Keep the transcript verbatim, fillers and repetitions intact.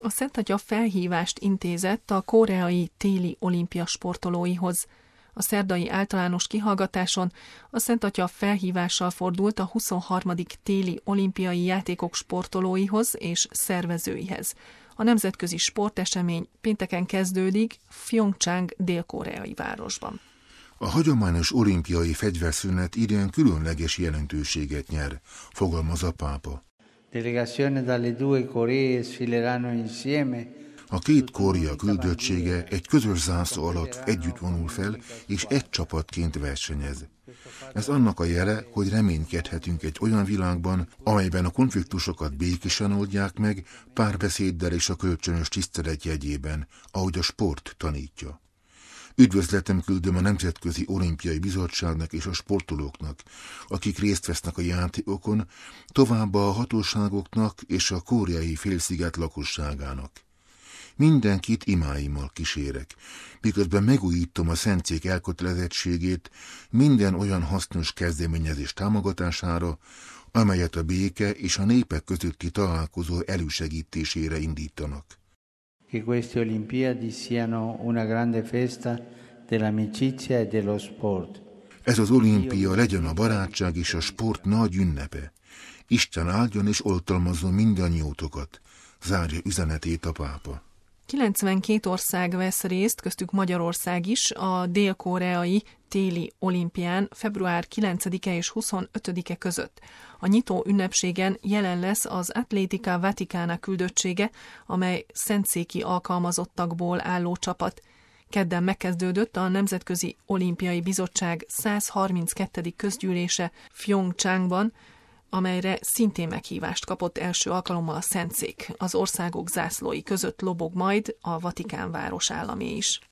A Szent Atya felhívást intézett a koreai téli olimpia sportolóihoz. A szerdai általános kihallgatáson a Szent Atya felhívással fordult a huszonharmadik téli olimpiai játékok sportolóihoz és szervezőihez. A nemzetközi sportesemény pénteken kezdődik Pyeongchang dél-koreai városban. A hagyományos olimpiai fegyverszünet idén különleges jelentőséget nyer, fogalmaz a pápa. A két Korea küldöttsége egy közös zászló alatt együtt vonul fel, és egy csapatként versenyez. Ez annak a jele, hogy reménykedhetünk egy olyan világban, amelyben a konfliktusokat békésen oldják meg, párbeszéddel és a kölcsönös tisztelet jegyében, ahogy a sport tanítja. Üdvözletem küldöm a Nemzetközi Olimpiai Bizottságnak és a sportolóknak, akik részt vesznek a játékokon, továbbá a hatóságoknak és a koreai félsziget lakosságának. Mindenkit imáimmal kísérek, miközben megújítom a szentszék elkötelezettségét minden olyan hasznos kezdeményezés támogatására, amelyet a béke és a népek közötti találkozó elősegítésére indítanak. Che queste Olimpiadi siano una grande festa dell'amicizia e dello sport. Ez az olimpia legyen a barátság és a sport nagy ünnepe. Isten áldjon és oltalmazzon mindannyiótokat, zárja üzenetét a pápa. kilencvenkét ország vesz részt, köztük Magyarország is, a dél-koreai téli olimpián február kilencedike és huszonötödike között. A nyitó ünnepségen jelen lesz az Atletica Vaticana küldöttsége, amely szentszéki alkalmazottakból álló csapat. Kedden megkezdődött a Nemzetközi Olimpiai Bizottság százharminckettedik közgyűlése Pyeongchangban, amelyre szintén meghívást kapott első alkalommal a szentszék. Az országok zászlói között lobog majd a Vatikán városállamé is.